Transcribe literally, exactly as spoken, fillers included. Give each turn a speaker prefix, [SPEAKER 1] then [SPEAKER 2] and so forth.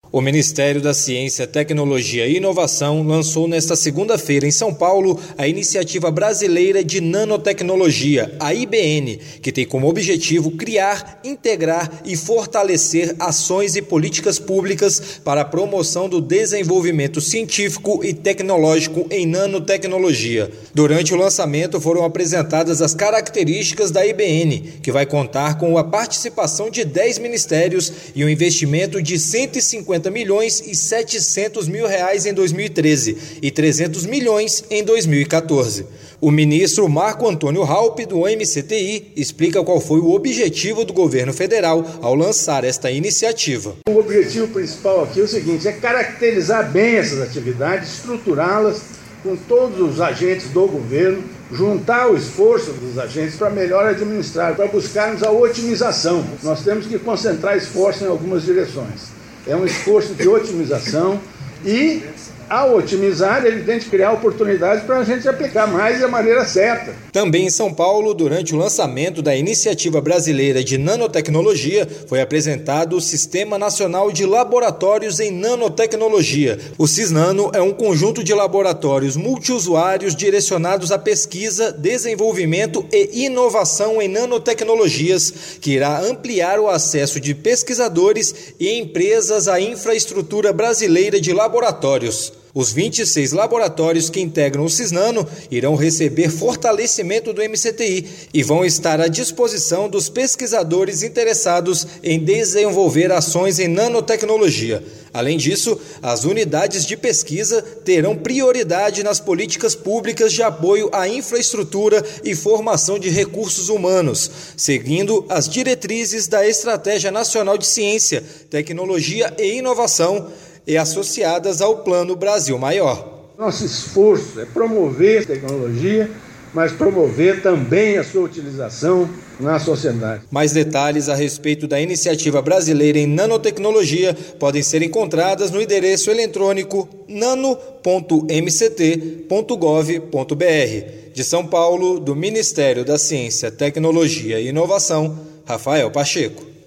[SPEAKER 1] O Ministério da Ciência, Tecnologia e Inovação lançou nesta segunda-feira em São Paulo a Iniciativa Brasileira de Nanotecnologia, a I B N, que tem como objetivo criar, integrar e fortalecer ações e políticas públicas para a promoção do desenvolvimento científico e tecnológico em nanotecnologia. Durante o lançamento foram apresentadas as características da I B N, que vai contar com a participação de dez ministérios e um investimento de cento e cinquenta milhões e setecentos mil reais em dois mil e treze e trezentos milhões em dois mil e quatorze. O ministro Marco Antônio Raupp, do M C T I, explica qual foi o objetivo do governo federal ao lançar esta iniciativa.
[SPEAKER 2] O objetivo principal aqui é o seguinte, é caracterizar bem essas atividades, estruturá-las com todos os agentes do governo, juntar o esforço dos agentes para melhor administrar, para buscarmos a otimização. Nós temos que concentrar esforço em algumas direções. É um esforço de otimização e, ao otimizar, é evidente criar oportunidades para a gente aplicar mais da maneira certa.
[SPEAKER 1] Também em São Paulo, durante o lançamento da Iniciativa Brasileira de Nanotecnologia, foi apresentado o Sistema Nacional de Laboratórios em Nanotecnologia. O Cisnano é um conjunto de laboratórios multiusuários direcionados à pesquisa, desenvolvimento e inovação em nanotecnologias, que irá ampliar o acesso de pesquisadores e empresas à infraestrutura brasileira de laboratórios. Os vinte e seis laboratórios que integram o Cisnano irão receber fortalecimento do M C T I e vão estar à disposição dos pesquisadores interessados em desenvolver ações em nanotecnologia. Além disso, as unidades de pesquisa terão prioridade nas políticas públicas de apoio à infraestrutura e formação de recursos humanos, seguindo as diretrizes da Estratégia Nacional de Ciência, Tecnologia e Inovação, e associadas ao Plano Brasil Maior.
[SPEAKER 2] Nosso esforço é promover a tecnologia, mas promover também a sua utilização na sociedade.
[SPEAKER 1] Mais detalhes a respeito da Iniciativa Brasileira em Nanotecnologia podem ser encontradas no endereço eletrônico nano ponto m c t ponto gov ponto b r. De São Paulo, do Ministério da Ciência, Tecnologia e Inovação, Rafael Pacheco.